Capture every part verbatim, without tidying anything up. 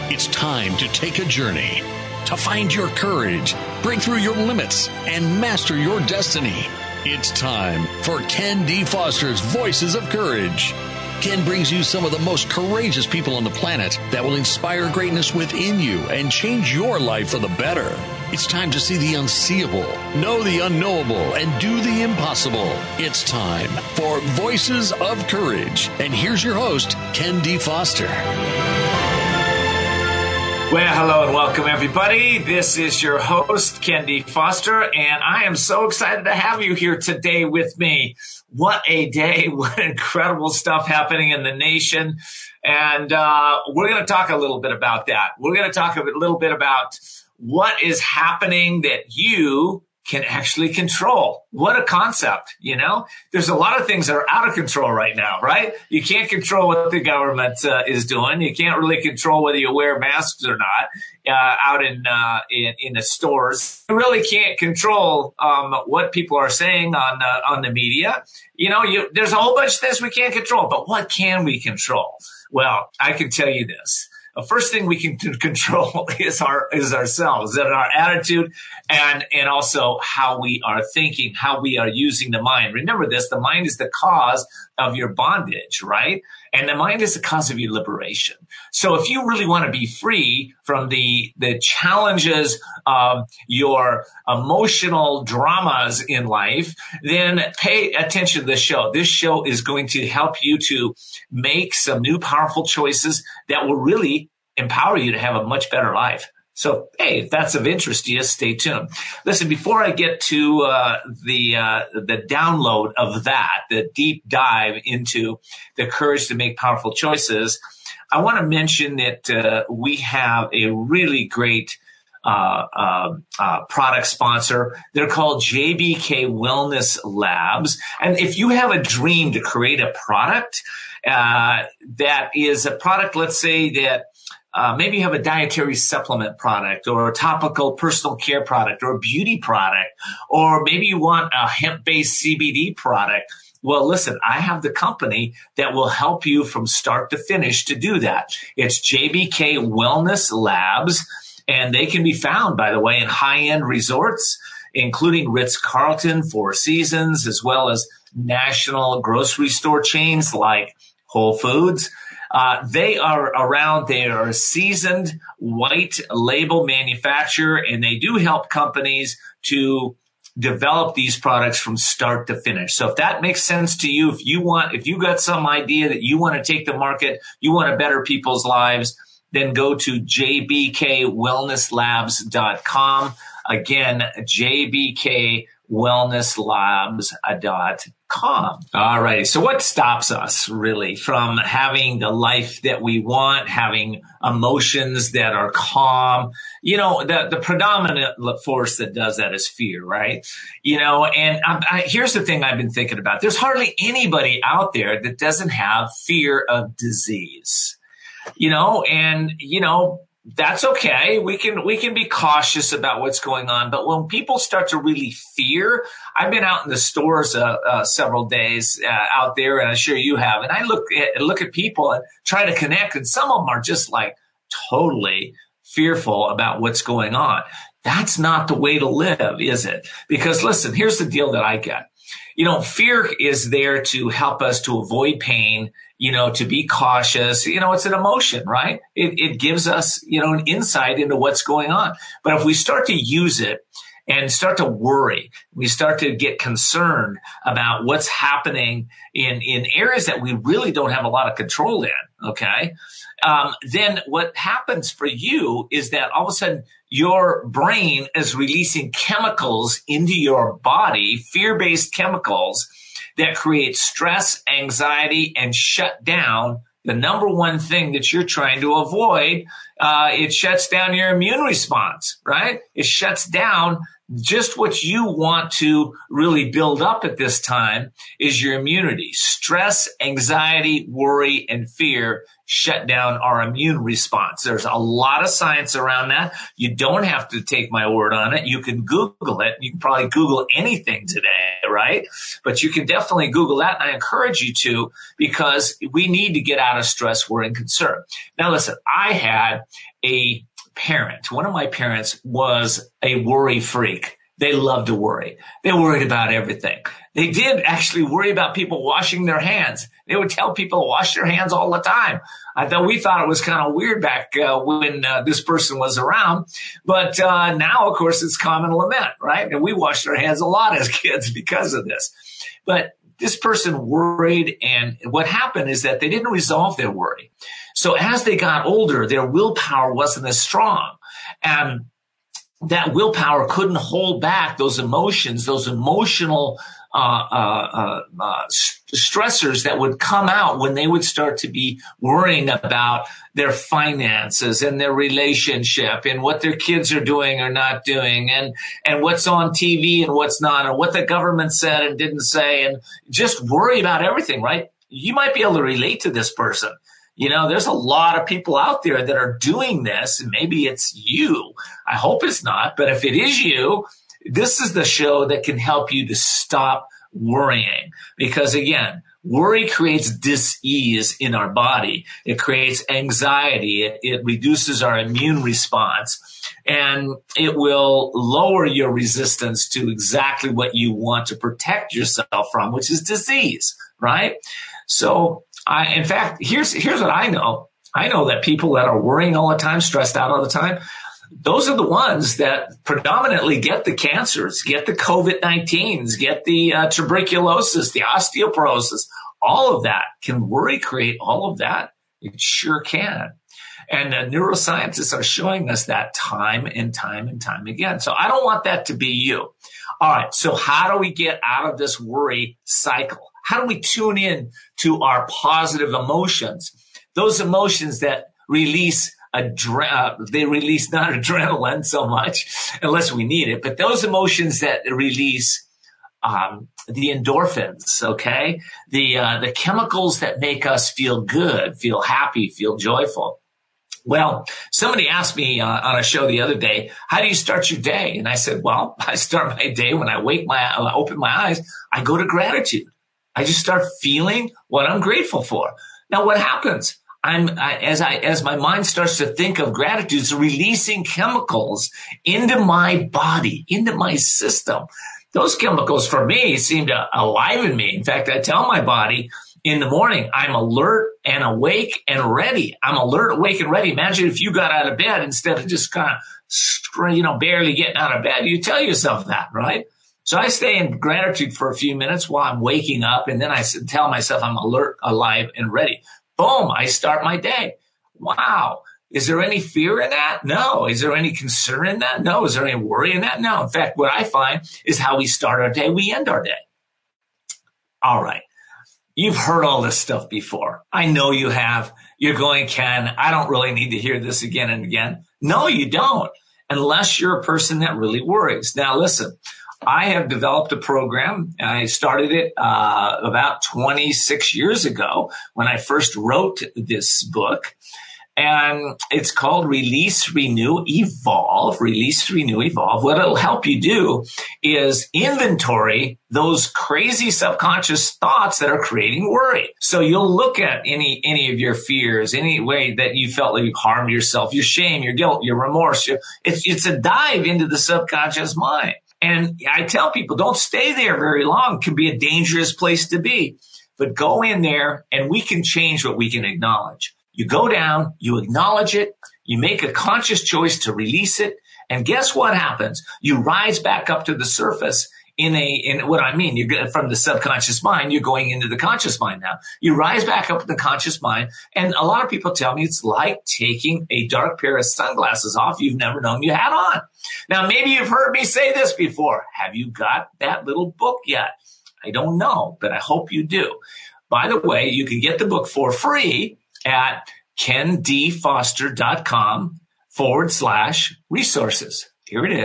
It's time to take a journey, to find your courage, break through your limits, and master your destiny. It's time for Ken D. Foster's Voices of Courage. Ken brings you some of the most courageous people on the planet that will inspire greatness within you and change your life for the better. It's time to see the unseeable, know the unknowable, and do the impossible. It's time for Voices of Courage. And here's your host, Ken D. Foster. Well, hello and welcome, everybody. This is your host, Ken D. Foster, and I am so excited to have you here today with me. What a day. What incredible stuff happening in the nation. And uh, we're going to talk a little bit about that. We're going to talk a little bit about what is happening that you can actually control. What a concept, you know? There's a lot of things that are out of control right now, right? You can't control what the government uh, is doing. You can't really control whether you wear masks or not uh, out in, uh, in in the stores. You really can't control um, what people are saying on uh, on the media. You know, you, there's a whole bunch of things we can't control, but what can we control? Well, I can tell you this. The first thing we can control is our is ourselves, and our attitude, and and also how we are thinking, how we are using the mind. Remember this: the mind is the cause of your bondage, right? And the mind is the cause of your liberation. So if you really want to be free from the the challenges of your emotional dramas in life, then pay attention to this show. This show is going to help you to make some new powerful choices that will really empower you to have a much better life. So, hey, if that's of interest to you, stay tuned. Listen, before I get to uh, the uh, the download of that, the deep dive into the courage to make powerful choices, I want to mention that uh, we have a really great uh, uh, uh, product sponsor. They're called J B K Wellness Labs. And if you have a dream to create a product uh, that is a product, let's say that Uh, maybe you have a dietary supplement product or a topical personal care product or a beauty product, or maybe you want a hemp-based C B D product. Well, listen, I have the company that will help you from start to finish to do that. It's J B K Wellness Labs, and they can be found, by the way, in high-end resorts, including Ritz-Carlton, Four Seasons, as well as national grocery store chains like Whole Foods. Uh, they are around. They are a seasoned white label manufacturer, and they do help companies to develop these products from start to finish. So if that makes sense to you, if you want, if you got some idea that you want to take the market, you want to better people's lives, then go to j b k wellness labs dot com. Again, j b k wellness labs dot com. All right. So what stops us really from having the life that we want, having emotions that are calm? You know, the, the predominant force that does that is fear, right? You know, and I, I, here's the thing I've been thinking about. There's hardly anybody out there that doesn't have fear of disease, you know, and, you know, that's okay. We can, we can be cautious about what's going on. But when people start to really fear, I've been out in the stores, uh, uh several days, uh, out there, and I'm sure you have. And I look at, look at people and try to connect. And some of them are just like totally fearful about what's going on. That's not the way to live, is it? Because listen, here's the deal that I get. You know, fear is there to help us to avoid pain, you know, to be cautious. You know, it's an emotion, right? It, it gives us, you know, an insight into what's going on. But if we start to use it and start to worry, we start to get concerned about what's happening in, in areas that we really don't have a lot of control in, okay? Um, then what happens for you is that all of a sudden your brain is releasing chemicals into your body, fear-based chemicals that create stress, anxiety, and shut down the number one thing that you're trying to avoid. Uh, it shuts down your immune response, right? It shuts down just what you want to really build up at this time is your immunity. Stress, anxiety, worry, and fear shut down our immune response. There's a lot of science around that. You don't have to take my word on it. You can Google it. You can probably Google anything today, right? But you can definitely Google that. And I encourage you to, because we need to get out of stress, worry, and concern. Now, listen, I had a parent. One of my parents was a worry freak. They loved to worry. They worried about everything. They did actually worry about people washing their hands. They would tell people to wash their hands all the time. I thought we thought it was kind of weird back uh, when uh, this person was around. But uh, now, of course, it's common lament, right? And we washed our hands a lot as kids because of this. But this person worried, and what happened is that they didn't resolve their worry. So as they got older, their willpower wasn't as strong. And that willpower couldn't hold back those emotions, those emotional uh, uh, uh, uh, stressors that would come out when they would start to be worrying about their finances and their relationship and what their kids are doing or not doing, and, and what's on T V and what's not, and what the government said and didn't say, and just worry about everything, right? You might be able to relate to this person. You know, there's a lot of people out there that are doing this, and maybe it's you. I hope it's not, but if it is you, this is the show that can help you to stop worrying. Because again, worry creates dis-ease in our body. It creates anxiety. It, it reduces our immune response, and it will lower your resistance to exactly what you want to protect yourself from, which is disease, right? So, I, in fact, here's, here's what I know. I know that people that are worrying all the time, stressed out all the time, those are the ones that predominantly get the cancers, get the COVID nineteens, get the uh, tuberculosis, the osteoporosis, all of that. Can worry create all of that? It sure can. And uh, neuroscientists are showing us that time and time and time again. So I don't want that to be you. All right. So how do we get out of this worry cycle? How do we tune in to our positive emotions? Those emotions that release adre- uh, they release not adrenaline so much, unless we need it, but those emotions that release um, the endorphins, okay? The uh, the chemicals that make us feel good, feel happy, feel joyful. Well, somebody asked me uh, on a show the other day, how do you start your day? And I said, well, I start my day when I wake my, I open my eyes, I go to gratitude. I just start feeling what I'm grateful for. Now, what happens? I'm I, as I as my mind starts to think of gratitude, it's releasing chemicals into my body, into my system. Those chemicals, for me, seem to enliven me. In fact, I tell my body in the morning, I'm alert and awake and ready. I'm alert, awake, and ready. Imagine if you got out of bed instead of just kind of, you know, barely getting out of bed. You tell yourself that, right? So I stay in gratitude for a few minutes while I'm waking up, and then I tell myself I'm alert, alive, and ready. Boom, I start my day. Wow. Is there any fear in that? No. Is there any concern in that? No. Is there any worry in that? No. In fact, what I find is how we start our day, we end our day. All right. You've heard all this stuff before. I know you have. You're going, Ken, I don't really need to hear this again and again. No, you don't, unless you're a person that really worries. Now, listen. I have developed a program. I started it uh, about twenty-six years ago when I first wrote this book. And it's called Release, Renew, Evolve. Release, Renew, Evolve. What it'll help you do is inventory those crazy subconscious thoughts that are creating worry. So you'll look at any any of your fears, any way that you felt like you've harmed yourself, your shame, your guilt, your remorse. Your, it's, it's a dive into the subconscious mind. And I tell people, don't stay there very long. It can be a dangerous place to be. But go in there, and we can change what we can acknowledge. You go down, you acknowledge it, you make a conscious choice to release it, and guess what happens? You rise back up to the surface in a, in what I mean, you're from the subconscious mind, you're going into the conscious mind now. You rise back up to the conscious mind, and a lot of people tell me it's like taking a dark pair of sunglasses off you've never known you had on. Now, maybe you've heard me say this before. Have you got that little book yet? I don't know, but I hope you do. By the way, you can get the book for free at kendfoster.com forward slash resources. Here it is,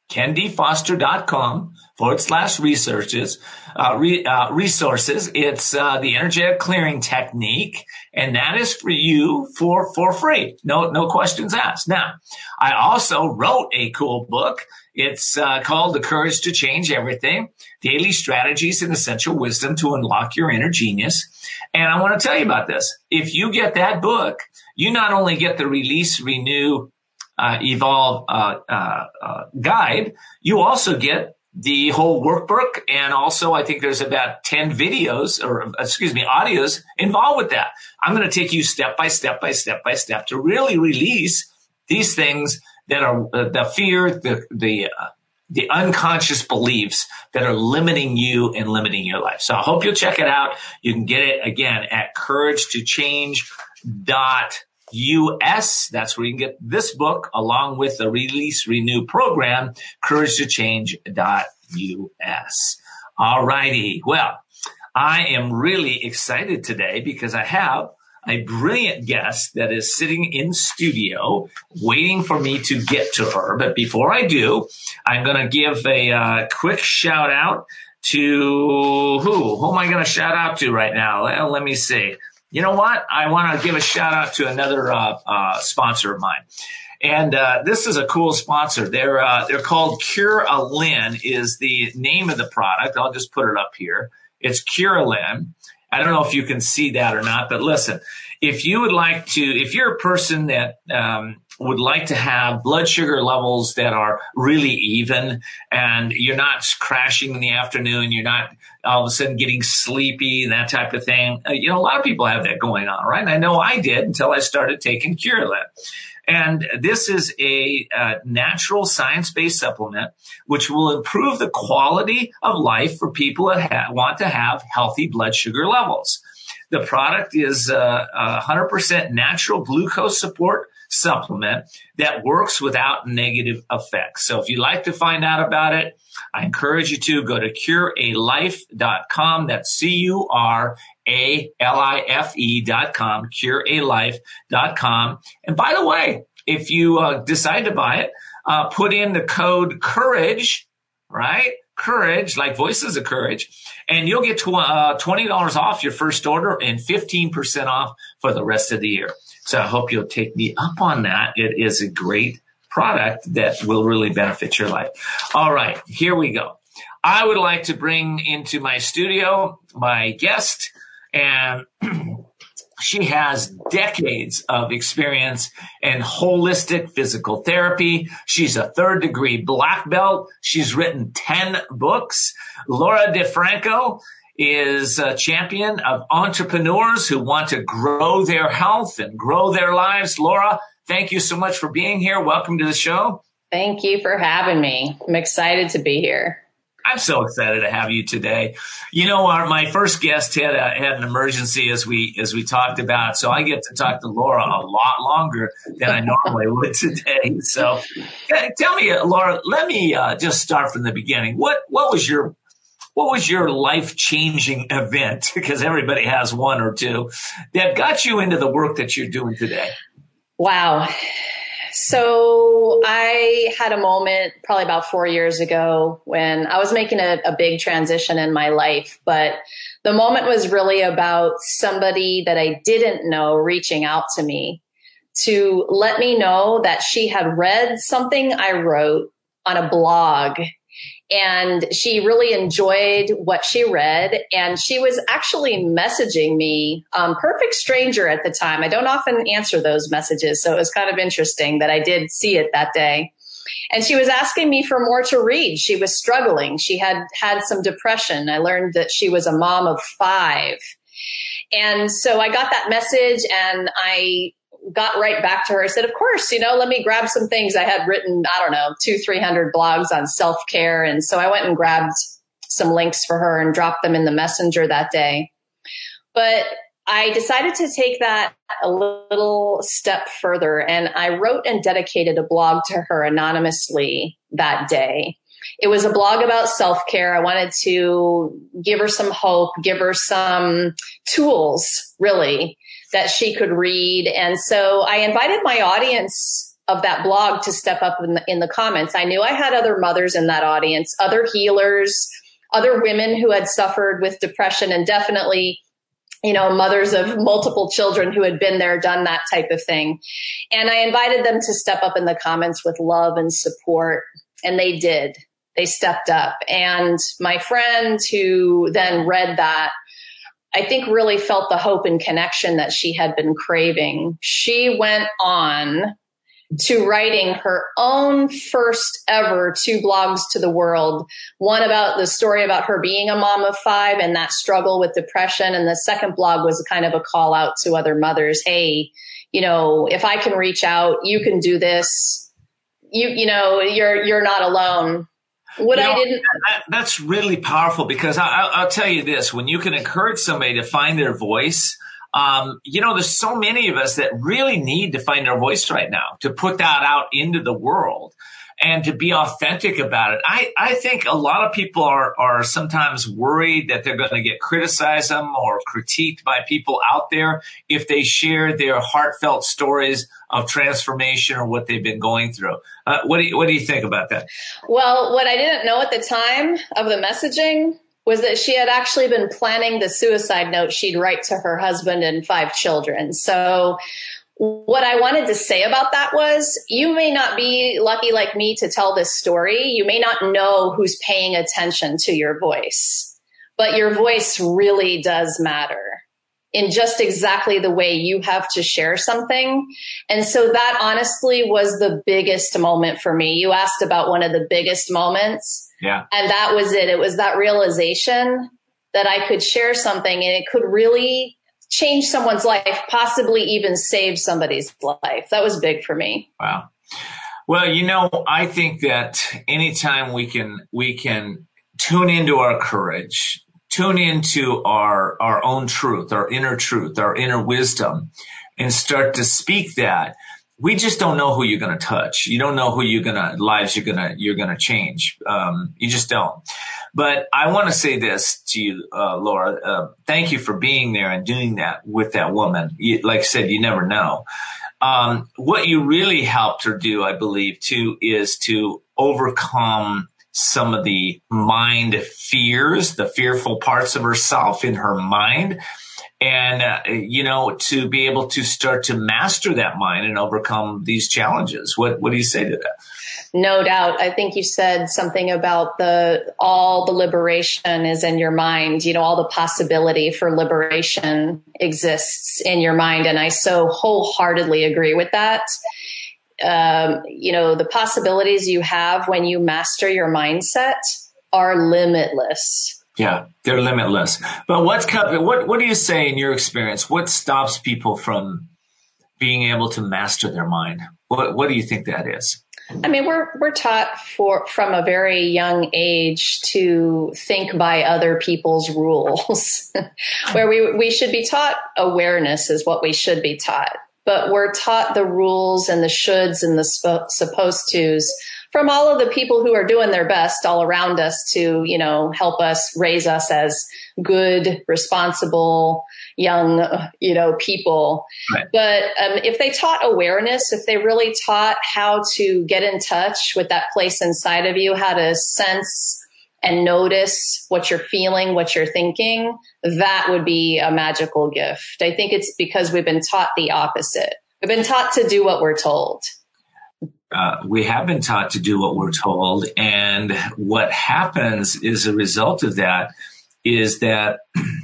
kendfoster.com forward slash researches, uh, re, uh, resources. It's, uh, the energetic clearing technique. And that is for you for, for free. No, no questions asked. Now, I also wrote a cool book. It's, uh, called The Courage to Change Everything, Daily Strategies and Essential Wisdom to Unlock Your Inner Genius. And I want to tell you about this. If you get that book, you not only get the Release, Renew, Uh, Evolve uh, uh, uh, guide, you also get the whole workbook. And also, I think there's about ten videos or, excuse me, audios involved with that. I'm going to take you step by step by step by step to really release these things that are uh, the fear, the, the, uh, the unconscious beliefs that are limiting you and limiting your life. So I hope you'll check it out. You can get it again at courage to change dot U S. That's where you can get this book along with the Release Renew program, courage to change dot U S. All righty. Well, I am really excited today because I have a brilliant guest that is sitting in studio waiting for me to get to her. But before I do, I'm going to give a uh, quick shout out to who? Who am I going to shout out to right now? Well, let me see. You know what? I want to give a shout out to another uh, uh, sponsor of mine. And uh, this is a cool sponsor. They're uh, they're called Curalyn is the name of the product. I'll just put it up here. It's Curalyn. I don't know if you can see that or not, but listen, if you would like to, if you're a person that um, would like to have blood sugar levels that are really even and you're not crashing in the afternoon, you're not all of a sudden getting sleepy, that type of thing. Uh, you know, a lot of people have that going on, right? And I know I did until I started taking Curalyn. And this is a uh, natural science-based supplement which will improve the quality of life for people that ha- want to have healthy blood sugar levels. The product is uh, a one hundred percent natural glucose support supplement that works without negative effects. So if you'd like to find out about it, I encourage you to go to cure a life dot com. That's C U R A L I F E dot com, cure a life dot com. And by the way, if you uh, decide to buy it, uh, put in the code COURAGE, right? Courage, like Voices of Courage, and you'll get tw- uh, twenty dollars off your first order and fifteen percent off for the rest of the year. So I hope you'll take me up on that. It is a great product that will really benefit your life. All right, here we go. I would like to bring into my studio my guest, and she has decades of experience in holistic physical therapy. She's a third degree black belt. She's written ten books. Laura DeFranco is a champion of entrepreneurs who want to grow their health and grow their lives. Laura, thank you so much for being here. Welcome to the show. Thank you for having me. I'm excited to be here. I'm so excited to have you today. You know, our, my first guest had a, had an emergency as we as we talked about, so I get to talk to Laura a lot longer than I normally would today. So, tell me, Laura, let me uh, just start from the beginning. What what was your what was your life changing event? Because everybody has one or two that got you into the work that you're doing today. Wow. So I had a moment probably about four years ago when I was making a, a big transition in my life, but the moment was really about somebody that I didn't know reaching out to me to let me know that she had read something I wrote on a blog. And she really enjoyed what she read. And she was actually messaging me, um, perfect stranger at the time. I don't often answer those messages. So it was kind of interesting that I did see it that day. And she was asking me for more to read. She was struggling. She had had some depression. I learned that she was a mom of five. And so I got that message and I got right back to her. I said, of course, you know, let me grab some things. I had written, I don't know, two, three hundred blogs on self-care. And so I went and grabbed some links for her and dropped them in the messenger that day. But I decided to take that a little step further. And I wrote and dedicated a blog to her anonymously that day. It was a blog about self-care. I wanted to give her some hope, give her some tools, really, that she could read. And so I invited my audience of that blog to step up in the, in the comments. I knew I had other mothers in that audience, other healers, other women who had suffered with depression, and definitely, you know, mothers of multiple children who had been there, done that type of thing. And I invited them to step up in the comments with love and support. And they did. They stepped up. And my friend who then read that, I think really felt the hope and connection that she had been craving. She went on to writing her own first ever two blogs to the world. One about the story about her being a mom of five and that struggle with depression. And the second blog was kind of a call out to other mothers. Hey, you know, if I can reach out, you can do this. You, you know, you're, you're not alone. What you I know, didn't. That, that's really powerful, because I, I'll, I'll tell you this, when you can encourage somebody to find their voice, Um, you know, there's so many of us that really need to find our voice right now, to put that out into the world and to be authentic about it. I, I think a lot of people are, are sometimes worried that they're going to get criticized them or critiqued by people out there if they share their heartfelt stories of transformation or what they've been going through. Uh, what do you, what do you think about that? Well, what I didn't know at the time of the messaging was that she had actually been planning the suicide note she'd write to her husband and five children. So what I wanted to say about that was, you may not be lucky like me to tell this story. You may not know who's paying attention to your voice, but your voice really does matter in just exactly the way you have to share something. And so that honestly was the biggest moment for me. You asked about one of the biggest moments. Yeah. And that was it. It was that realization that I could share something and it could really change someone's life, possibly even save somebody's life. That was big for me. Wow. Well, you know, I think that anytime we can, we can tune into our courage, tune into our, our own truth, our inner truth, our inner wisdom, and start to speak that, we just don't know who you're going to touch. You don't know who you're going to, lives you're going to, you're going to change. Um, you just don't. But I want to say this to you, uh, Laura, uh, thank you for being there and doing that with that woman. You, like I said, you never know. Um, what you really helped her do, I believe, too, is to overcome some of the mind fears, the fearful parts of herself in her mind. And, uh, you know, to be able to start to master that mind and overcome these challenges. What, what do you say to that? No doubt. I think you said something about the, all the liberation is in your mind. You know, all the possibility for liberation exists in your mind. And I so wholeheartedly agree with that. Um, you know, the possibilities you have when you master your mindset are limitless. Yeah, they're limitless. But what's what what do you say in your experience? What stops people from being able to master their mind? What what do you think that is? I mean, we're we're taught for from a very young age to think by other people's rules, where we we should be taught awareness is what we should be taught, but we're taught the rules and the shoulds and the sp- supposed tos from all of the people who are doing their best all around us to, you know, help us, raise us as good, responsible, young, you know, people. Right. But um, if they taught awareness, if they really taught how to get in touch with that place inside of you, how to sense and notice what you're feeling, what you're thinking, that would be a magical gift. I think it's because we've been taught the opposite. We've been taught to do what we're told. Uh, we have been taught to do what we're told. And what happens as a result of that is that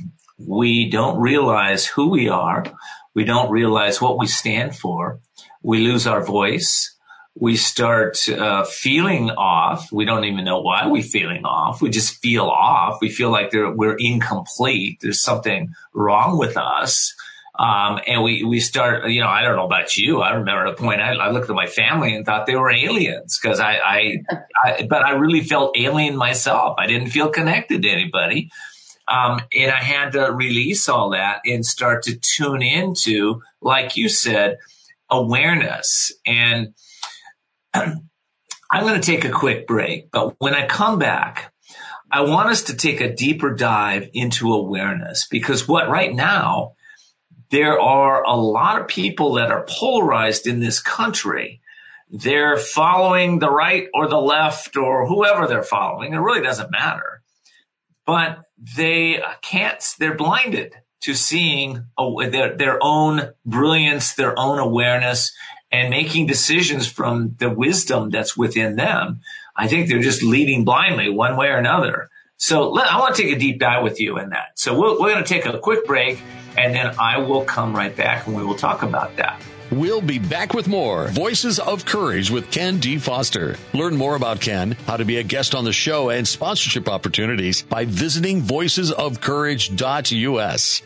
we don't realize who we are. We don't realize what we stand for. We lose our voice. We start uh, feeling off. We don't even know why we're feeling off. We just feel off. We feel like we're incomplete. There's something wrong with us. Um, and we, we start, you know, I don't know about you. I remember at a point I, I looked at my family and thought they were aliens because I, I, I, but I really felt alien myself. I didn't feel connected to anybody. Um, and I had to release all that and start to tune into, like you said, awareness. And I'm going to take a quick break, but when I come back, I want us to take a deeper dive into awareness, because what right now, there are a lot of people that are polarized in this country they're following the right or the left or whoever they're following. It really doesn't matter. But they can't, they're blinded to seeing their, their own brilliance, their own awareness, and making decisions from the wisdom that's within them. I think they're just leading blindly one way or another. So let, I want to take a deep dive with you in that. So we're, we're going to take a quick break, and then I will come right back and we will talk about that. We'll be back with more Voices of Courage with Ken D. Foster. Learn more about Ken, how to be a guest on the show, and sponsorship opportunities by visiting voices of courage dot U S.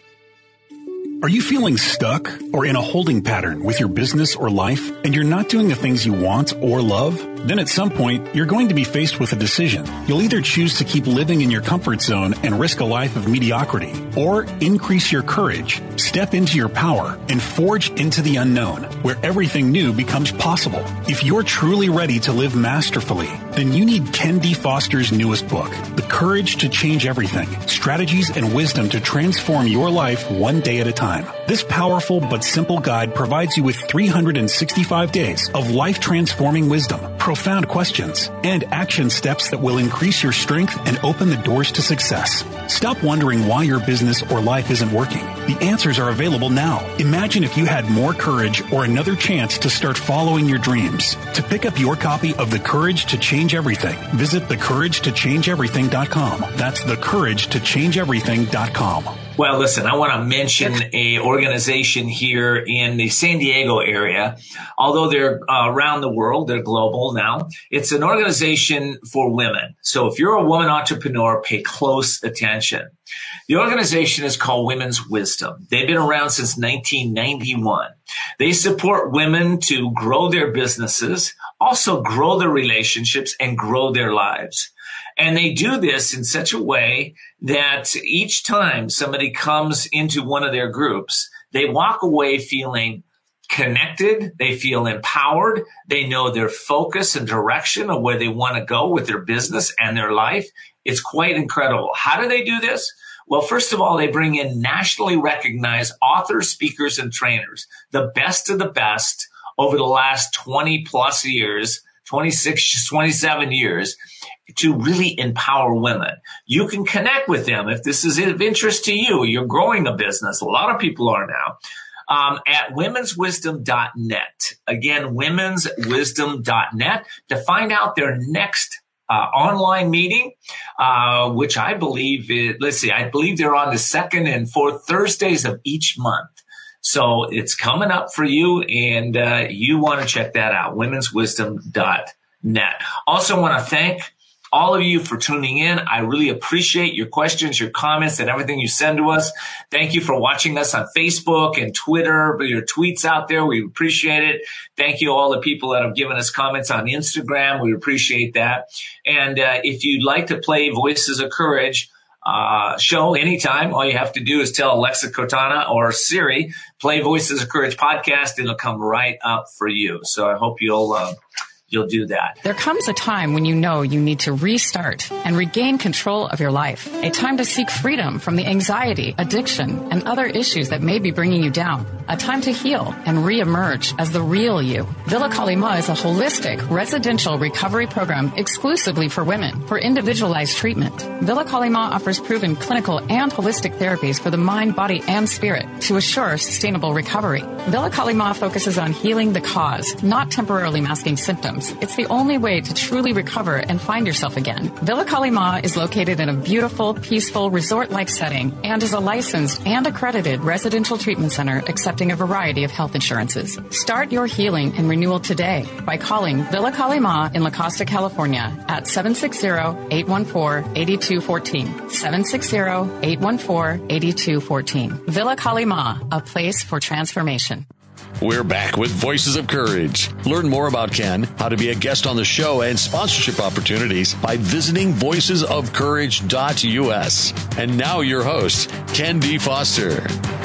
Are you feeling stuck or in a holding pattern with your business or life, and you're not doing the things you want or love? Then at some point, you're going to be faced with a decision. You'll either choose to keep living in your comfort zone and risk a life of mediocrity, or increase your courage, step into your power, and forge into the unknown, where everything new becomes possible. If you're truly ready to live masterfully, then you need Ken D. Foster's newest book, The Courage to Change Everything, Strategies and Wisdom to Transform Your Life One Day at a Time. This powerful but simple guide provides you with three hundred sixty-five days of life-transforming wisdom, profound questions, and action steps that will increase your strength and open the doors to success. Stop wondering why your business or life isn't working. The answers are available now. Imagine if you had more courage or another chance to start following your dreams. To pick up your copy of The Courage to Change Everything, visit the courage to change everything dot com. That's the courage to change everything dot com. Well, listen, I want to mention a organization here in the San Diego area. Although they're uh, around the world, they're global now. It's an organization for women. So if you're a woman entrepreneur, pay close attention. The organization is called Women's Wisdom. They've been around since nineteen ninety-one. They support women to grow their businesses, also grow their relationships, and grow their lives. And they do this in such a way that each time somebody comes into one of their groups, they walk away feeling connected. They feel empowered. They know their focus and direction of where they want to go with their business and their life. It's quite incredible. How do they do this? Well, first of all, they bring in nationally recognized authors, speakers, and trainers, the best of the best over the last twenty plus years, twenty-six, twenty-seven years, to really empower women. You can connect with them if this is of interest to you. You're growing a business. A lot of people are now. Um, at womens wisdom dot net. Again, womens wisdom dot net to find out their next uh, online meeting, uh, which I believe, it, let's see, I believe they're on the second and fourth Thursdays of each month. So it's coming up for you, and uh, you want to check that out, womens wisdom dot net. Also want to thank all of you for tuning in. I really appreciate your questions, your comments, and everything you send to us. Thank you for watching us on Facebook and Twitter, your tweets out there. We appreciate it. Thank you all the people that have given us comments on Instagram. We appreciate that. And uh, if you'd like to play Voices of Courage uh show anytime, all you have to do is tell Alexa, Cortana, or Siri, play Voices of Courage podcast, and it'll come right up for you. So I hope you'll uh, you'll do that. There comes a time when you know you need to restart and regain control of your life. A time to seek freedom from the anxiety, addiction, and other issues that may be bringing you down. A time to heal and reemerge as the real you. Villa Kali Ma is a holistic residential recovery program exclusively for women for individualized treatment. Villa Kali Ma offers proven clinical and holistic therapies for the mind, body, and spirit to assure sustainable recovery. Villa Kali Ma focuses on healing the cause, not temporarily masking symptoms. It's the only way to truly recover and find yourself again. Villa Kali Ma is located in a beautiful, peaceful, resort-like setting and is a licensed and accredited residential treatment center accepting a variety of health insurances. Start your healing and renewal today by calling Villa Kali Ma in La Costa, California at seven six zero, eight one four, eight two one four, seven six zero, eight one four, eight two one four. Villa Kali Ma, a place for transformation. We're back with Voices of Courage. Learn more about Ken, how to be a guest on the show, and sponsorship opportunities by visiting voices of courage dot U S. And now your host, Ken D. Foster.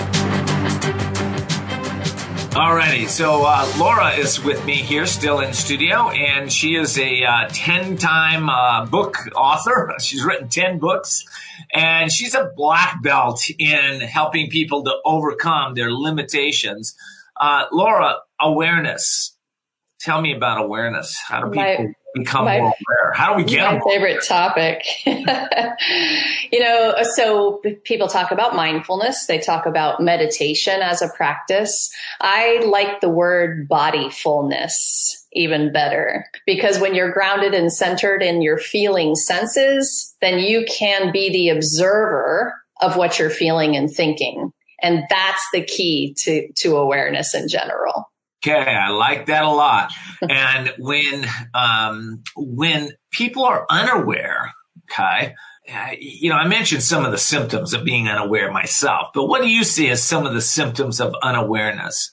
Alrighty, so uh, Laura is with me here, still in studio, and she is a uh, ten-time uh, book author. She's written ten books, and she's a black belt in helping people to overcome their limitations. Uh, Laura, awareness. Tell me about awareness. How do people My- become my, more aware? How do we get my them? My favorite topic. You know, so people talk about mindfulness. They talk about meditation as a practice. I like the word bodyfulness even better, because when you're grounded and centered in your feeling senses, then you can be the observer of what you're feeling and thinking. And that's the key to, to awareness in general. Okay, I like that a lot. And when um, when people are unaware, okay, uh, you know, I mentioned some of the symptoms of being unaware myself, but what do you see as some of the symptoms of unawareness?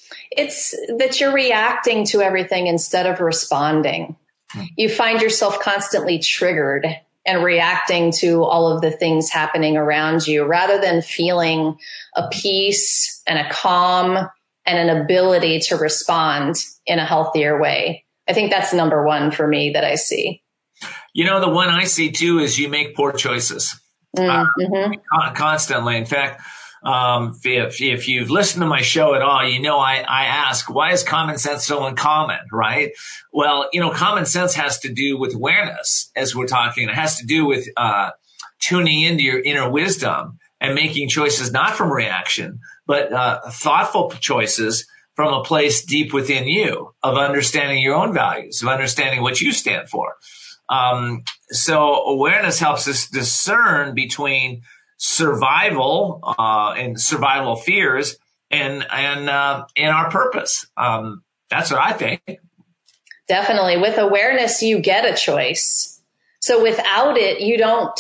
It's that you're reacting to everything instead of responding. Hmm. You find yourself constantly triggered and reacting to all of the things happening around you rather than feeling a peace and a calm and an ability to respond in a healthier way. I think that's number one for me that I see. You know, the one I see too is you make poor choices mm-hmm. uh, constantly. In fact, um, if, if you've listened to my show at all, you know, I, I ask, why is common sense so uncommon, right? Well, you know, common sense has to do with awareness, as we're talking. It has to do with uh, tuning into your inner wisdom and making choices not from reaction, but uh, thoughtful choices from a place deep within you of understanding your own values, of understanding what you stand for. Um, so awareness helps us discern between survival uh, and survival fears and and uh, and our purpose. Um, that's what I think. Definitely. With awareness, you get a choice. So without it, you don't.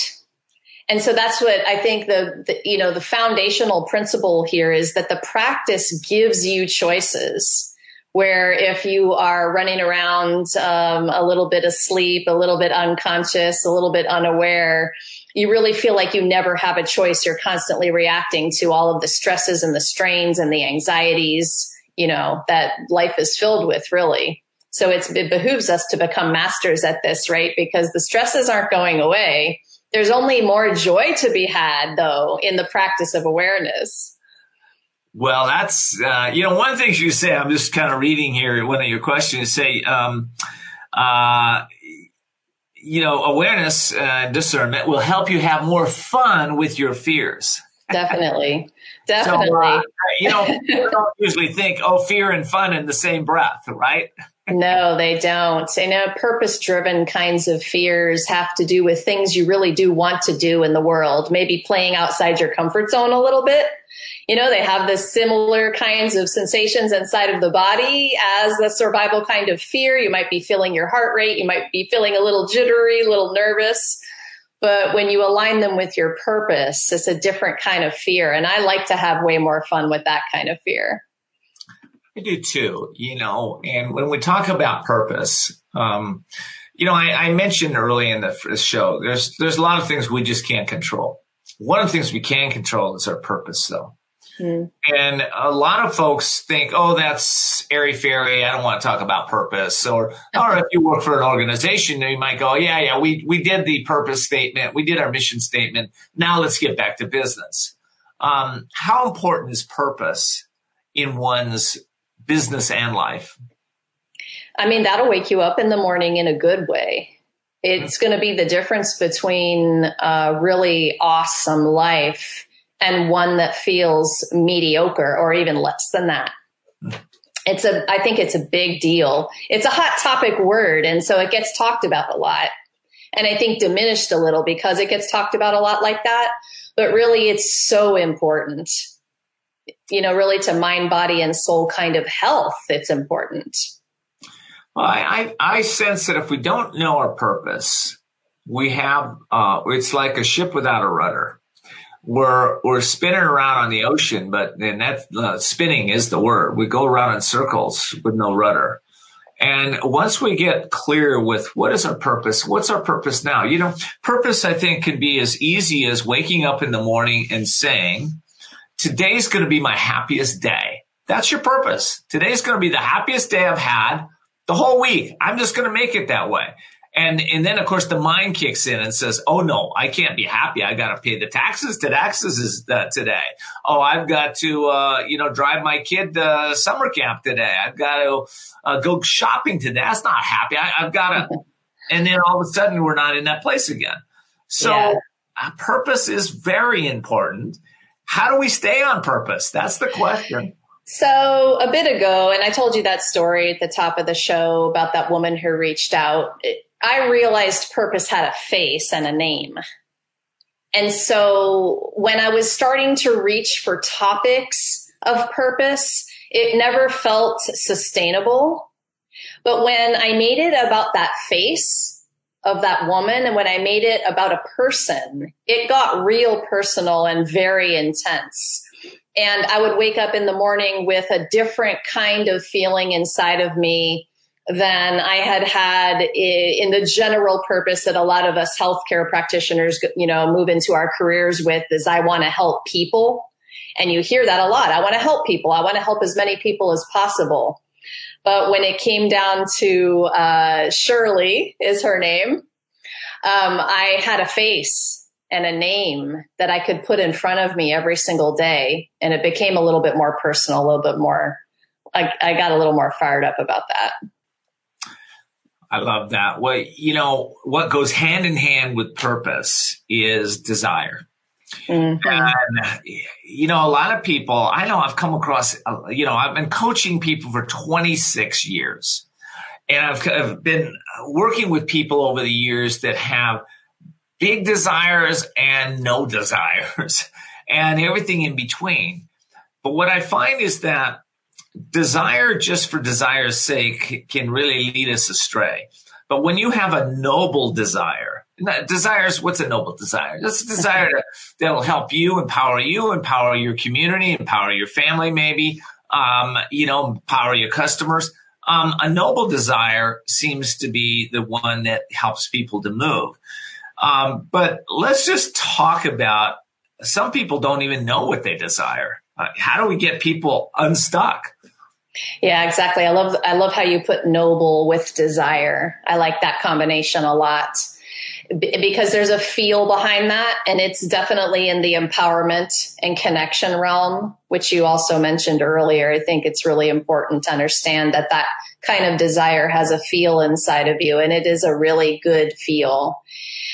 And so that's what I think the, the, you know, the foundational principle here is that the practice gives you choices, where if you are running around um, a little bit asleep, a little bit unconscious, a little bit unaware, you really feel like you never have a choice. You're constantly reacting to all of the stresses and the strains and the anxieties, you know, that life is filled with, really. So it's, it behooves us to become masters at this, right? Because the stresses aren't going away. There's only more joy to be had, though, in the practice of awareness. Well, that's, uh, you know, one of the things you say, I'm just kind of reading here, one of your questions, say, um, uh, you know, awareness and uh, discernment will help you have more fun with your fears. Definitely. Definitely. So, uh, you know, people don't usually think, oh, fear and fun in the same breath, right? No, they don't. I know purpose-driven kinds of fears have to do with things you really do want to do in the world, maybe playing outside your comfort zone a little bit. You know, they have the similar kinds of sensations inside of the body as the survival kind of fear. You might be feeling your heart rate. You might be feeling a little jittery, a little nervous. But when you align them with your purpose, it's a different kind of fear. And I like to have way more fun with that kind of fear. I do too, you know, and when we talk about purpose, um, you know, I, I mentioned early in the show, there's, there's a lot of things we just can't control. One of the things we can control is our purpose, though. Mm. And a lot of folks think, oh, that's airy fairy. I don't want to talk about purpose. Or, or if you work for an organization, you might go, yeah, yeah, we, we did the purpose statement. We did our mission statement. Now let's get back to business. Um, how important is purpose in one's business and life? I mean, that'll wake you up in the morning in a good way. It's mm-hmm. going to be the difference between a really awesome life and one that feels mediocre or even less than that. Mm-hmm. It's a, I think it's a big deal. It's a hot topic word. And so it gets talked about a lot. And I think diminished a little because it gets talked about a lot like that. But really, it's so important. You know, really to mind, body, and soul kind of health, it's important. Well, I, I, I sense that if we don't know our purpose, we have, uh, it's like a ship without a rudder. We're, we're spinning around on the ocean, but then that uh, spinning is the word. We go around in circles with no rudder. And once we get clear with what is our purpose, what's our purpose now? You know, purpose, I think, can be as easy as waking up in the morning and saying, today's going to be my happiest day. That's your purpose. Today's going to be the happiest day I've had the whole week. I'm just going to make it that way. And, and then of course the mind kicks in and says, oh no, I can't be happy. I got to pay the taxes to taxes is uh, today. Oh, I've got to, uh, you know, drive my kid to summer camp today. I've got to uh, go shopping today. That's not happy. I, I've got to, and then all of a sudden we're not in that place again. So yeah. uh, purpose is very important. How do we stay on purpose? That's the question. So a bit ago, and I told you that story at the top of the show about that woman who reached out, I realized purpose had a face and a name. And so when I was starting to reach for topics of purpose, it never felt sustainable. But when I made it about that face of that woman, and when I made it about a person, it got real personal and very intense. And I would wake up in the morning with a different kind of feeling inside of me than I had had in the general purpose that a lot of us healthcare practitioners, you know, move into our careers with, is I want to help people. And you hear that a lot. I want to help people. I want to help as many people as possible. But when it came down to uh, Shirley is her name, um, I had a face and a name that I could put in front of me every single day. And it became a little bit more personal, a little bit more, I, I got a little more fired up about that. I love that. Well, you know, what goes hand in hand with purpose is desire. Mm-hmm. And, you know, a lot of people, I know I've come across, you know, I've been coaching people for twenty-six years. And I've, I've been working with people over the years that have big desires and no desires and everything in between. But what I find is that desire just for desire's sake can really lead us astray. But when you have a noble desire, desires, what's a noble desire? That's a desire to, that'll help you, empower you, empower your community, empower your family, maybe, um, you know, empower your customers. Um, a noble desire seems to be the one that helps people to move. Um, but let's just talk about, some people don't even know what they desire. Uh, how do we get people unstuck? Yeah, exactly. I love, I love how you put noble with desire. I like that combination a lot B- because there's a feel behind that. And it's definitely in the empowerment and connection realm, which you also mentioned earlier. I think it's really important to understand that that kind of desire has a feel inside of you, and it is a really good feel.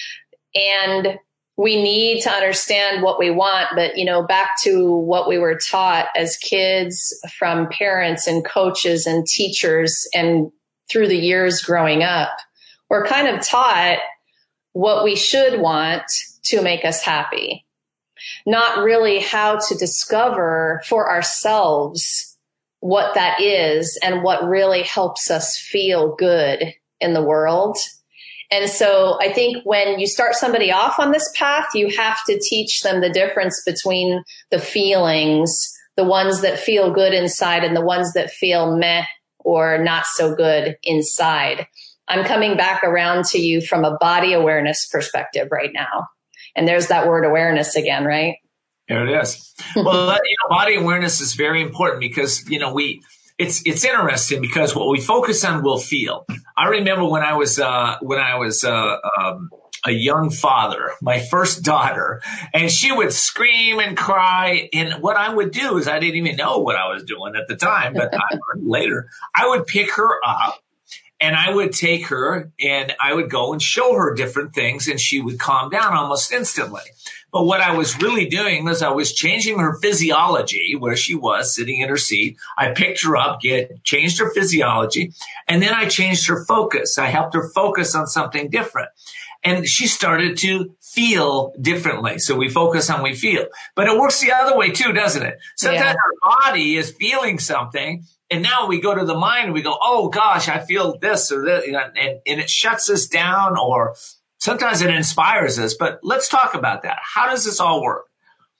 And we need to understand what we want, but, you know, back to what we were taught as kids from parents and coaches and teachers and through the years growing up, we're kind of taught what we should want to make us happy, not really how to discover for ourselves what that is and what really helps us feel good in the world. And so I think when you start somebody off on this path, you have to teach them the difference between the feelings, the ones that feel good inside and the ones that feel meh or not so good inside. I'm coming back around to you from a body awareness perspective right now. And there's that word awareness again, right? There it is. Well, you know, body awareness is very important because, you know, we, It's it's interesting because what we focus on, we'll feel. I remember when I was uh, when I was uh, um, a young father, my first daughter, and she would scream and cry. And what I would do is I didn't even know what I was doing at the time, but I learned later. I would pick her up and I would take her and I would go and show her different things, and she would calm down almost instantly. But what I was really doing was I was changing her physiology where she was sitting in her seat. I picked her up, get, changed her physiology, and then I changed her focus. I helped her focus on something different. And she started to feel differently. So we focus on we feel. But it works the other way too, doesn't it? Sometimes yeah. our body is feeling something, and now we go to the mind and we go, oh gosh, I feel this or that, and, and it shuts us down, or sometimes it inspires us. But let's talk about that. How does this all work?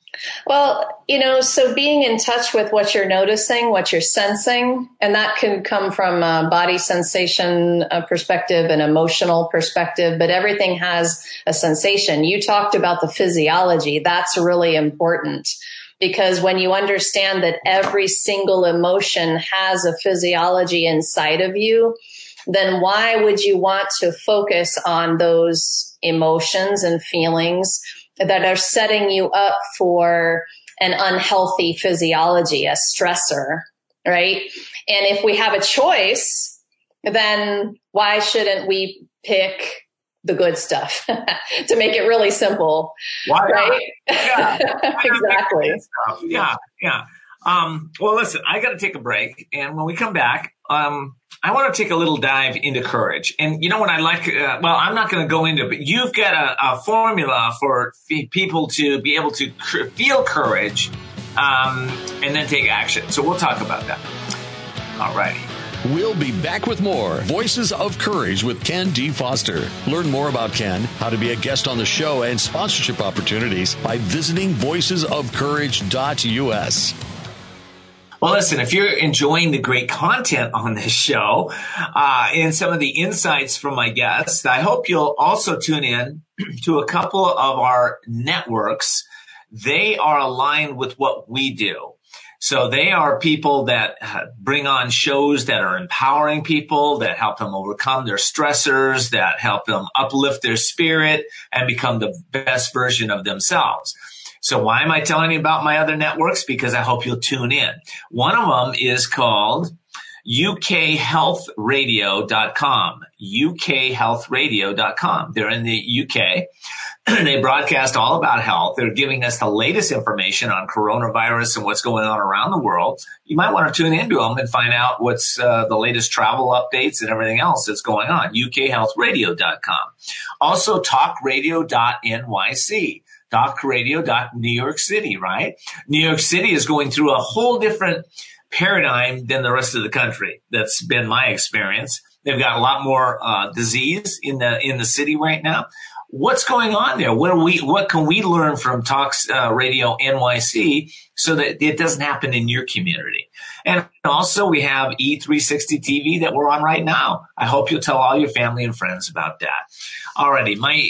Well, you know, so being in touch with what you're noticing, what you're sensing, and that can come from a body sensation perspective, an emotional perspective, but everything has a sensation. You talked about the physiology. That's really important, because when you understand that every single emotion has a physiology inside of you, then why would you want to focus on those emotions and feelings that are setting you up for an unhealthy physiology, a stressor, right? And if we have a choice, then why shouldn't we pick the good stuff to make it really simple? Why right? Yeah. Exactly. Yeah. Yeah. Um, well, listen, I got to take a break. And when we come back, um, I want to take a little dive into courage. And you know what I like? Uh, well, I'm not going to go into it, but you've got a, a formula for f- people to be able to cr- feel courage um, and then take action. So we'll talk about that. All righty. We'll be back with more Voices of Courage with Ken D. Foster. Learn more about Ken, how to be a guest on the show, and sponsorship opportunities by visiting voices of courage dot u s. Well, listen, if you're enjoying the great content on this show uh, and some of the insights from my guests, I hope you'll also tune in to a couple of our networks. They are aligned with what we do. So they are people that bring on shows that are empowering people, that help them overcome their stressors, that help them uplift their spirit and become the best version of themselves. So why am I telling you about my other networks? Because I hope you'll tune in. One of them is called U K health radio dot com, U K health radio dot com. They're in the U K. They broadcast all about health. They're giving us the latest information on coronavirus and what's going on around the world. You might want to tune into them and find out what's uh, the latest travel updates and everything else that's going on, U K health radio dot com. Also, talk radio dot N Y C. talk radio dot New York City, right? New York City is going through a whole different paradigm than the rest of the country. That's been my experience. They've got a lot more uh, disease in the in the city right now. What's going on there? What are we? What can we learn from Talks uh, Radio N Y C so that it doesn't happen in your community? And also, we have E three sixty T V that we're on right now. I hope you'll tell all your family and friends about that. Alrighty, my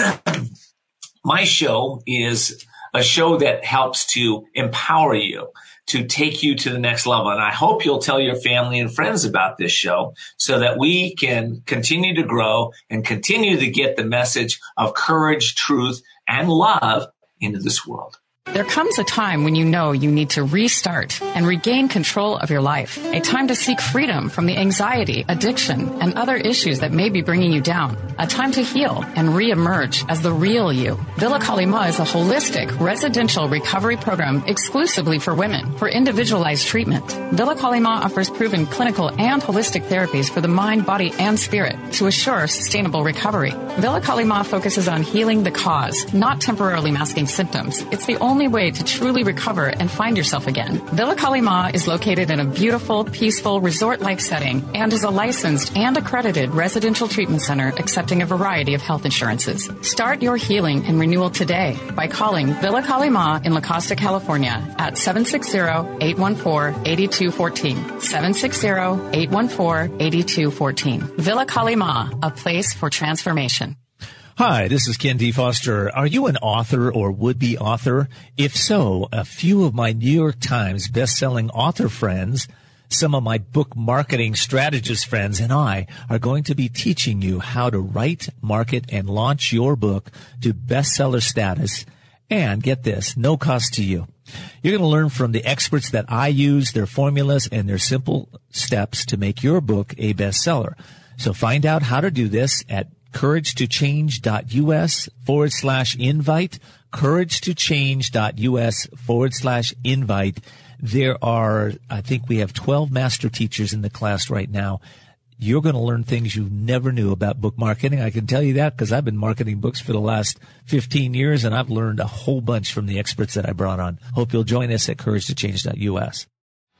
my show is a show that helps to empower you, to take you to the next level. And I hope you'll tell your family and friends about this show so that we can continue to grow and continue to get the message of courage, truth, and love into this world. There comes a time when you know you need to restart and regain control of your life. A time to seek freedom from the anxiety, addiction, and other issues that may be bringing you down. A time to heal and reemerge as the real you. Villa Kali Ma is a holistic residential recovery program exclusively for women for individualized treatment. Villa Kali Ma offers proven clinical and holistic therapies for the mind, body, and spirit to assure sustainable recovery. Villa Kali Ma focuses on healing the cause, not temporarily masking symptoms. It's the only way to truly recover and find yourself again. Villa Kali Ma is located in a beautiful, peaceful, resort-like setting and is a licensed and accredited residential treatment center accepting a variety of health insurances. Start your healing and renewal today by calling Villa Kali Ma in La Costa, California at seven six zero, eight one four, eight two one four, seven six zero, eight one four, eight two one four. Villa Kali Ma, a place for transformation. Hi, this is Ken D. Foster. Are you an author or would-be author? If so, a few of my New York Times best-selling author friends, some of my book marketing strategist friends, and I are going to be teaching you how to write, market, and launch your book to bestseller status. And get this, no cost to you. You're going to learn from the experts that I use, their formulas, and their simple steps to make your book a bestseller. So find out how to do this at courage to change dot u s forward slash invite, courage to change dot u s forward slash invite. There are, I think we have twelve master teachers in the class right now. You're going to learn things you never knew about book marketing. I can tell you that because I've been marketing books for the last fifteen years, and I've learned a whole bunch from the experts that I brought on. Hope you'll join us at courage to change dot u s.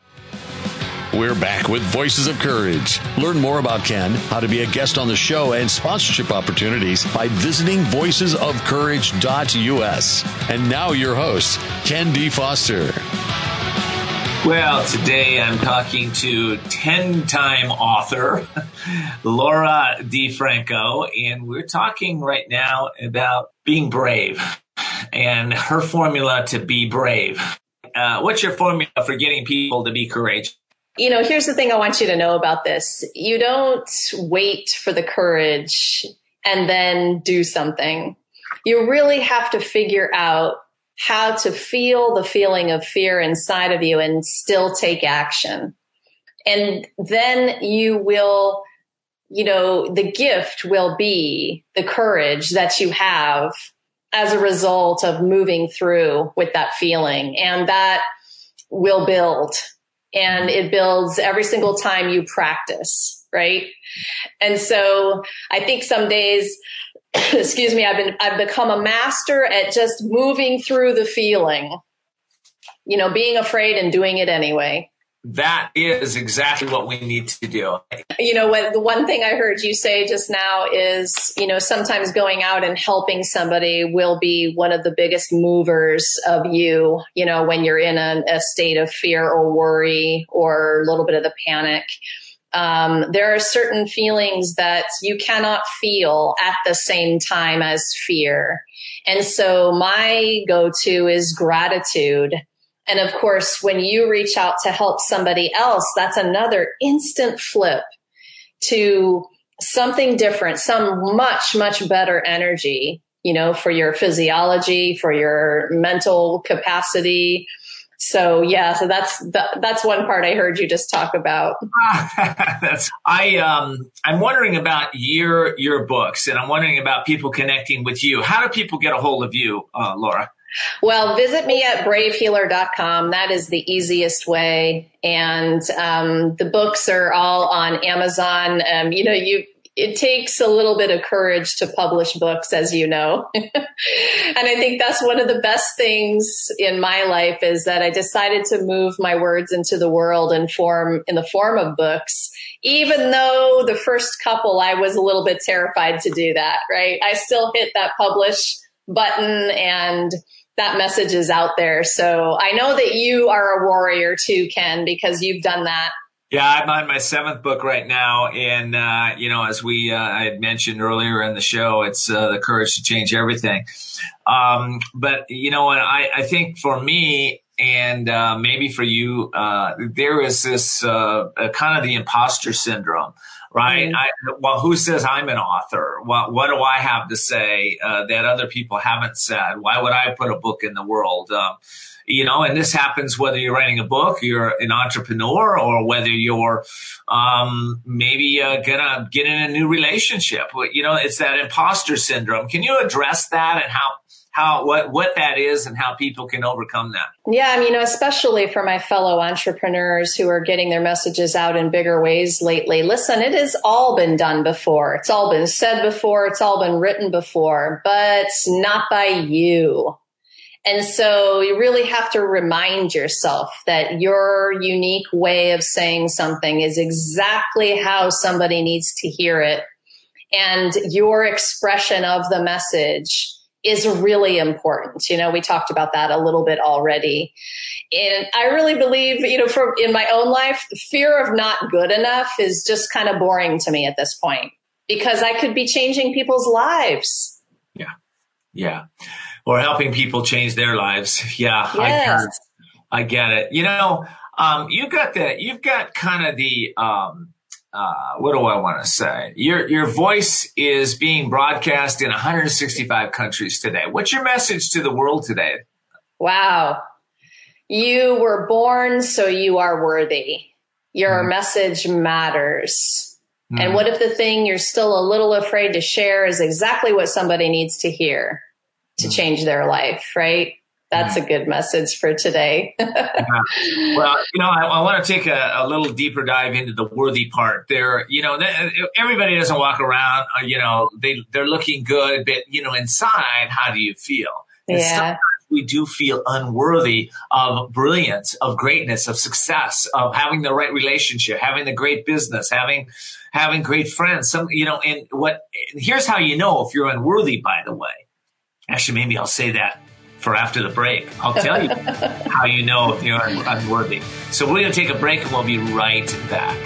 We're back with Voices of Courage. Learn more about Ken, how to be a guest on the show, and sponsorship opportunities by visiting voices of courage dot u s. And now your host, Ken D. Foster. Well, today I'm talking to ten-time author Laura DiFranco, and we're talking right now about being brave and her formula to be brave. Uh, what's your formula for getting people to be courageous? you know, here's the thing I want you to know about this. You don't wait for the courage and then do something. You really have to figure out how to feel the feeling of fear inside of you and still take action. And then you will, you know, the gift will be the courage that you have as a result of moving through with that feeling. And that will build. And it builds every single time you practice, right? And so I think some days, excuse me, I've been, I've become a master at just moving through the feeling, you know, being afraid and doing it anyway. That is exactly what we need to do. You know, what the one thing I heard you say just now is, you know, sometimes going out and helping somebody will be one of the biggest movers of you, you know, when you're in a, a state of fear or worry or a little bit of the panic. Um, there are certain feelings that you cannot feel at the same time as fear. And so my go-to is gratitude. And of course, when you reach out to help somebody else, that's another instant flip to something different, some much, much better energy, you know, for your physiology, for your mental capacity. So yeah, so that's that's one part I heard you just talk about. that's I um I'm wondering about your your books, and I'm wondering about people connecting with you. How do people get a hold of you, uh, Laura? Well, visit me at brave healer dot com. That is the easiest way. And um, the books are all on Amazon. Um, you know, you it takes a little bit of courage to publish books, as you know. And I think that's one of the best things in my life is that I decided to move my words into the world and form in the form of books. Even though the first couple, I was a little bit terrified to do that, right? I still hit that publish button and that message is out there. So I know that you are a warrior too, Ken, because you've done that. Yeah, I'm on my seventh book right now. And, uh, you know, as we, uh, I had mentioned earlier in the show, it's, uh, The Courage to Change Everything. Um, but, you know, I, I think for me and, uh, maybe for you, uh, there is this, uh, kind of the imposter syndrome, right? Mm. I, well, who says I'm an author? Well, what do I have to say, uh, that other people haven't said? Why would I put a book in the world? Um, You know, and this happens whether you're writing a book, you're an entrepreneur, or whether you're um, maybe uh, gonna get in a new relationship. You know, it's that imposter syndrome. Can you address that and how how what what that is and how people can overcome that? Yeah, I mean, you know, especially for my fellow entrepreneurs who are getting their messages out in bigger ways lately. Listen, it has all been done before. It's all been said before. It's all been written before, but not by you. And so you really have to remind yourself that your unique way of saying something is exactly how somebody needs to hear it. And your expression of the message is really important. You know, we talked about that a little bit already. And I really believe, you know, for in my own life, the fear of not good enough is just kind of boring to me at this point, because I could be changing people's lives. Yeah. Yeah. Or helping people change their lives. Yeah, yes. I, I get it. You know, um, you got the, you've got kind of the, um, uh, what do I want to say? Your, your voice is being broadcast in one hundred sixty-five countries today. What's your message to the world today? Wow. You were born, so you are worthy. Your mm. message matters. Mm. And what if the thing you're still a little afraid to share is exactly what somebody needs to hear to change their life, right? That's a good message for today. Yeah. Well, you know, I, I want to take a, a little deeper dive into the worthy part there. You know, th- everybody doesn't walk around, uh, you know, they, they're looking good, but, you know, inside, how do you feel? And yeah. sometimes we do feel unworthy of brilliance, of greatness, of success, of having the right relationship, having the great business, having, having great friends. Some, you know, and what, here's how you know if you're unworthy, by the way. Actually, maybe I'll say that for after the break. I'll tell you how you know if you're unworthy. So we're going to take a break and we'll be right back.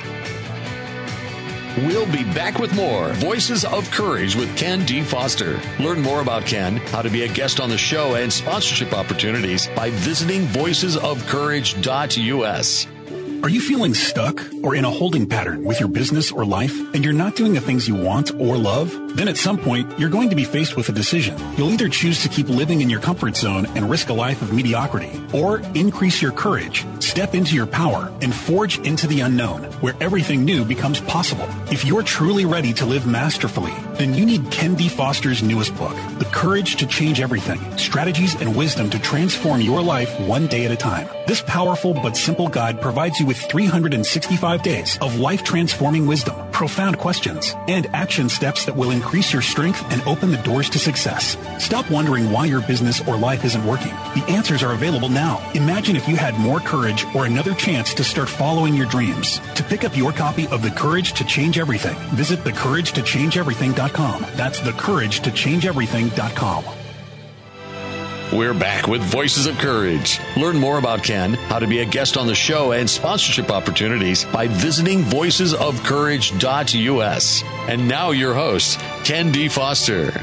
We'll be back with more Voices of Courage with Ken D. Foster. Learn more about Ken, how to be a guest on the show, and sponsorship opportunities by visiting voices of courage dot U S. Are you feeling stuck or in a holding pattern with your business or life and you're not doing the things you want or love? Then at some point, you're going to be faced with a decision. You'll either choose to keep living in your comfort zone and risk a life of mediocrity, or increase your courage, step into your power, and forge into the unknown, where everything new becomes possible. If you're truly ready to live masterfully, then you need Ken D. Foster's newest book, The Courage to Change Everything, Strategies and Wisdom to Transform Your Life One Day at a Time. This powerful but simple guide provides you with three hundred sixty-five days of life-transforming wisdom, profound questions, and action steps that will increase your strength and open the doors to success. Stop wondering why your business or life isn't working. The answers are available now. Imagine if you had more courage or another chance to start following your dreams. To pick up your copy of The Courage to Change Everything, visit the courage to change everything dot com. That's the courage to change everything dot com. We're back with Voices of Courage. Learn more about Ken, how to be a guest on the show, and sponsorship opportunities by visiting voices of courage dot U S. And now your host, Ken D. Foster.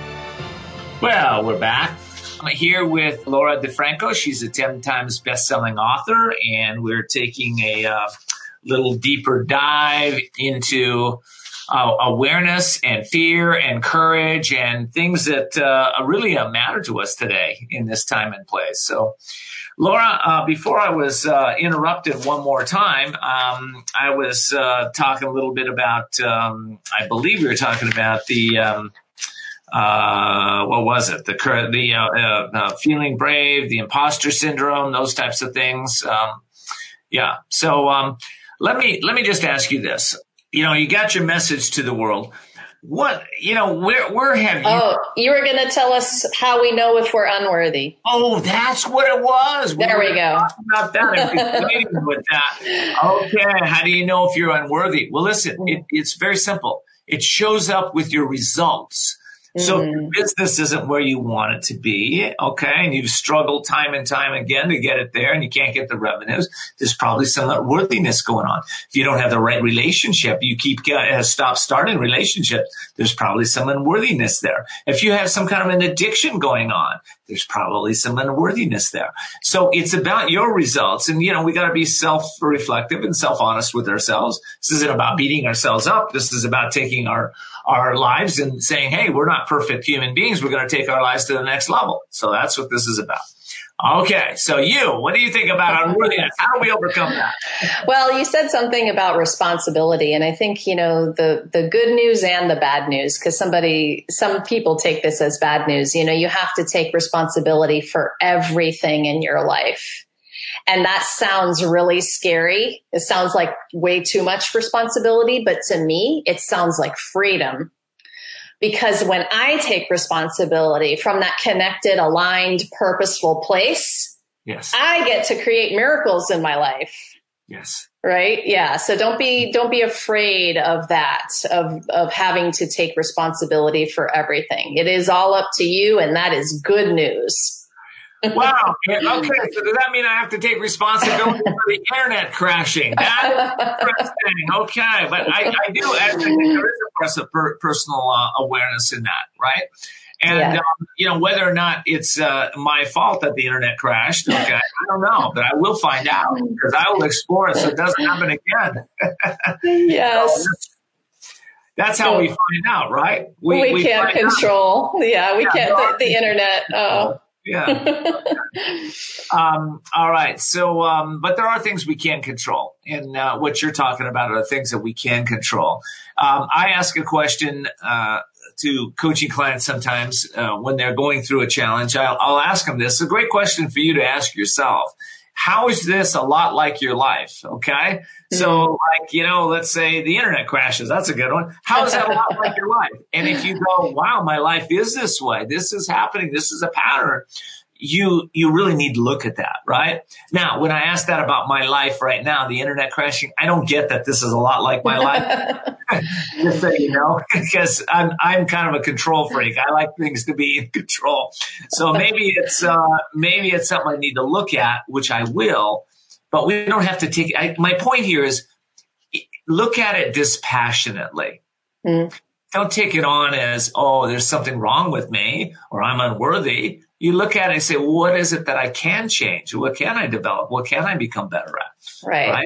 Well, we're back. I'm here with Laura DeFranco. She's a ten times best-selling author, and we're taking a uh, little deeper dive into Uh, awareness and fear and courage and things that uh, really uh, matter to us today in this time and place. So, Laura, uh, before I was uh, interrupted one more time, um, I was uh, talking a little bit about, um, I believe we were talking about the, um, uh, what was it? The the uh, uh, uh, feeling brave, the imposter syndrome, those types of things. Um, yeah. So um, let me let me just ask you this. You know, you got your message to the world. What, you know, where, where have you? Oh, you were going to tell us how we know if we're unworthy. Oh, that's what it was. There we, we go. About that. with that. Okay. How do you know if you're unworthy? Well, listen, it, it's very simple. It shows up with your results. So if your business isn't where you want it to be, okay, and you've struggled time and time again to get it there and you can't get the revenues, there's probably some unworthiness going on. If you don't have the right relationship, you keep uh, stop starting relationships, there's probably some unworthiness there. If you have some kind of an addiction going on, there's probably some unworthiness there. So it's about your results. And, you know, we got to be self-reflective and self-honest with ourselves. This isn't about beating ourselves up. This is about taking our our lives and saying, hey, we're not perfect human beings. We're going to take our lives to the next level. So that's what this is about. Okay. So you, what do you think about unworthiness? How do we overcome that? Well, you said something about responsibility. And I think, you know, the, the good news and the bad news, because somebody, some people take this as bad news. You know, you have to take responsibility for everything in your life. And that sounds really scary. It sounds like way too much responsibility, but to me, it sounds like freedom. Because when I take responsibility from that connected, aligned, purposeful place, yes, I get to create miracles in my life. Yes. Right? Yeah. So don't be, don't be afraid of that, of, of having to take responsibility for everything. It is all up to you. And that is good news. Wow. Okay. So does that mean I have to take responsibility for the internet crashing? That's interesting. Okay. But I, I do actually think there is a per- personal uh, awareness in that, right? And, yeah. um, you know, whether or not it's uh, my fault that the internet crashed, okay, I don't know, but I will find out because I will explore it so it doesn't happen again. Yes. So that's how we find out, right? We, we, we can't control. Out. Yeah, we yeah, can't. The, the internet. Oh. Yeah. um, all right. So, um, but there are things we can control. And uh, what you're talking about are things that we can control. Um, I ask a question uh, to coaching clients sometimes uh, when they're going through a challenge. I'll, I'll ask them this. It's a great question for you to ask yourself. How is this a lot like your life? Okay. Mm-hmm. So like, you know, let's say the internet crashes. That's a good one. How is that a lot like your life? And if you go, wow, my life is this way. This is happening. This is a pattern. You, you really need to look at that, right? Now, when I ask that about my life right now, the internet crashing, I don't get that this is a lot like my life. Just so you know, because I'm, I'm kind of a control freak. I like things to be in control. So maybe it's, uh, maybe it's something I need to look at, which I will, but we don't have to take, I, my point here is look at it dispassionately. Mm. Don't take it on as, oh, there's something wrong with me or I'm unworthy. You look at it and say, well, what is it that I can change? What can I develop? What can I become better at? Right. Right.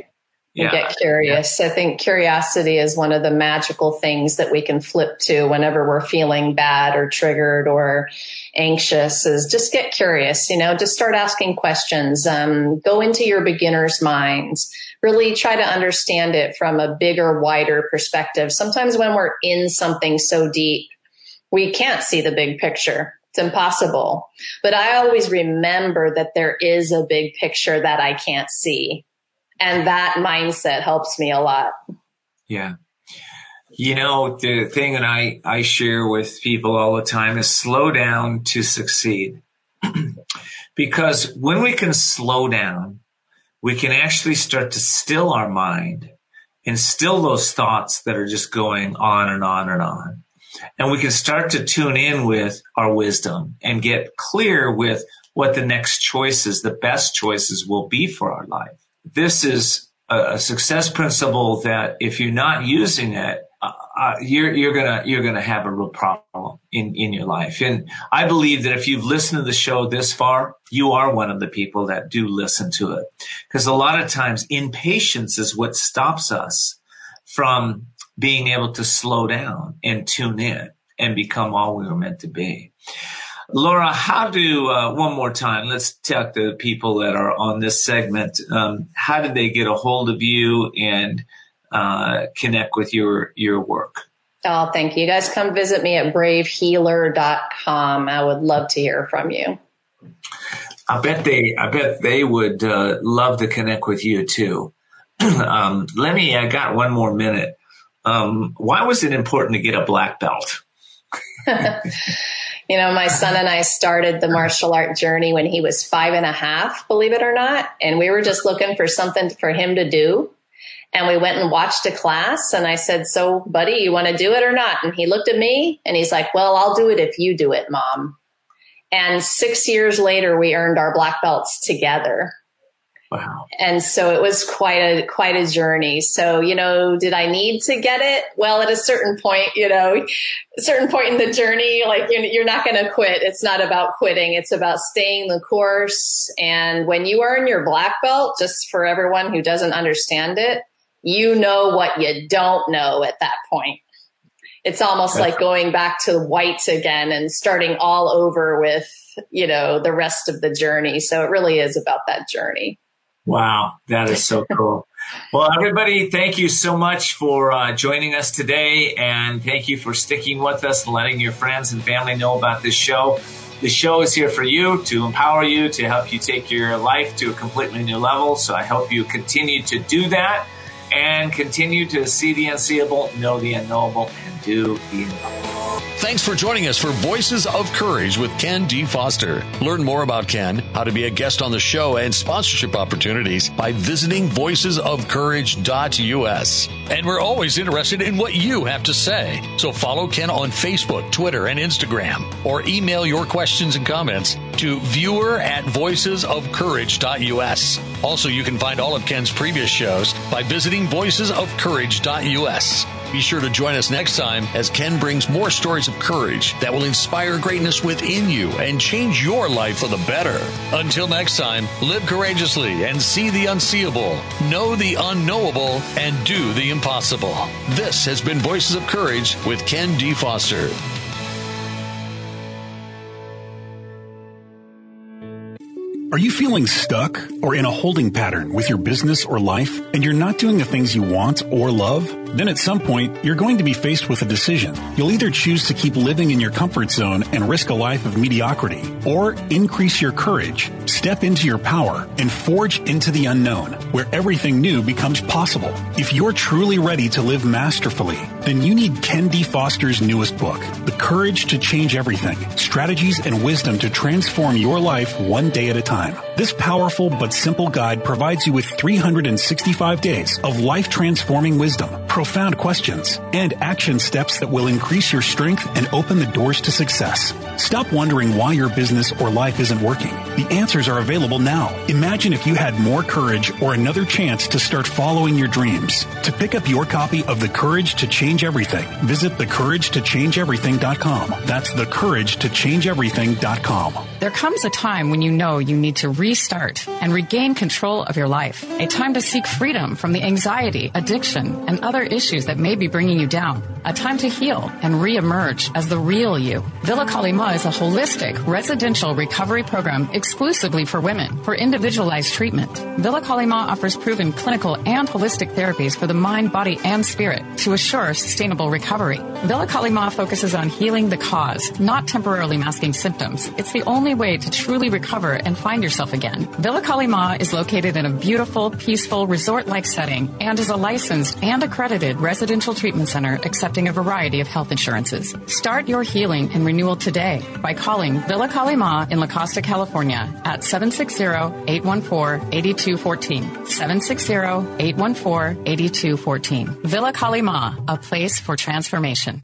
Yeah. Get curious. I think curiosity is one of the magical things that we can flip to whenever we're feeling bad or triggered or anxious, is just get curious, you know, just start asking questions, um, go into your beginner's minds, really try to understand it from a bigger, wider perspective. Sometimes when we're in something so deep, we can't see the big picture. It's impossible. But I always remember that there is a big picture that I can't see. And that mindset helps me a lot. Yeah. You know, the thing that I, I share with people all the time is slow down to succeed. Because when we can slow down, we can actually start to still our mind and still those thoughts that are just going on and on and on. And we can start to tune in with our wisdom and get clear with what the next choices, the best choices will be for our life. This is a success principle that if you're not using it, uh, you're, you're gonna, you're gonna have a real problem in, in your life. And I believe that if you've listened to the show this far, you are one of the people that do listen to it. Because a lot of times impatience is what stops us from being able to slow down and tune in and become all we were meant to be. Laura, how do, uh, one more time, let's talk to the people that are on this segment. Um, how did they get a hold of you and uh, connect with your, your work? Oh, thank you. You guys come visit me at brave healer dot com. I would love to hear from you. I bet they, I bet they would uh, love to connect with you too. um, let me, I got one more minute. Um, why was it important to get a black belt? You know, my son and I started the martial art journey when he was five and a half, believe it or not. And we were just looking for something for him to do. And we went and watched a class. And I said, so, buddy, you want to do it or not? And he looked at me and he's like, well, I'll do it if you do it, Mom. And six years later, we earned our black belts together. Wow. And so it was quite a, quite a journey. So, you know, did I need to get it? Well, at a certain point, you know, a certain point in the journey, like you're, you're not going to quit. It's not about quitting. It's about staying the course. And when you earn your black belt, just for everyone who doesn't understand it, you know what you don't know at that point. It's almost That's like going back to white again and starting all over with, you know, the rest of the journey. So it really is about that journey. Wow, that is so cool. Well, everybody, thank you so much for uh, joining us today. And thank you for sticking with us and letting your friends and family know about this show. The show is here for you, to empower you, to help you take your life to a completely new level. So I hope you continue to do that and continue to see the unseeable, know the unknowable, and do the unknowable. Thanks for joining us for Voices of Courage with Ken D. Foster. Learn more about Ken, how to be a guest on the show, and sponsorship opportunities by visiting voices of courage dot U S. And we're always interested in what you have to say. So follow Ken on Facebook, Twitter, and Instagram, or email your questions and comments to viewer at voices of courage dot U S. Also, you can find all of Ken's previous shows by visiting voices of courage dot U S. Be sure to join us next time as Ken brings more stories of courage that will inspire greatness within you and change your life for the better. Until next time, live courageously and see the unseeable, know the unknowable, and do the impossible. This has been Voices of Courage with Ken D. Foster. Are you feeling stuck or in a holding pattern with your business or life, and you're not doing the things you want or love? Then at some point, you're going to be faced with a decision. You'll either choose to keep living in your comfort zone and risk a life of mediocrity, or increase your courage, step into your power, and forge into the unknown, where everything new becomes possible. If you're truly ready to live masterfully, then you need Ken D. Foster's newest book, The Courage to Change Everything, Strategies and Wisdom to Transform Your Life One Day at a Time. This powerful but simple guide provides you with three hundred sixty-five days of life-transforming wisdom, profound questions, and action steps that will increase your strength and open the doors to success. Stop wondering why your business or life isn't working. The answers are available now. Imagine if you had more courage or another chance to start following your dreams. To pick up your copy of The Courage to Change Everything, visit the courage to change everything dot com. That's the courage to change everything dot com. There comes a time when you know you need to restart and regain control of your life. A time to seek freedom from the anxiety, addiction, and other issues that may be bringing you down. A time to heal and reemerge as the real you. Villa Kalima is a holistic residential recovery program exclusively for women for individualized treatment. Villa Kalima offers proven clinical and holistic therapies for the mind, body, and spirit to assure sustainable recovery. Villa Kalima focuses on healing the cause, not temporarily masking symptoms. It's the only way to truly recover and find yourself again. Villa Kalima is located in a beautiful, peaceful, resort-like setting and is a licensed and accredited residential treatment center accepting a variety of health insurances. Start your healing and renewal today by calling Villa Kalima in La Costa, California at seven six zero, eight one four, eight two one four, seven six zero, eight one four, eight two one four. Villa Kalima, a place for transformation.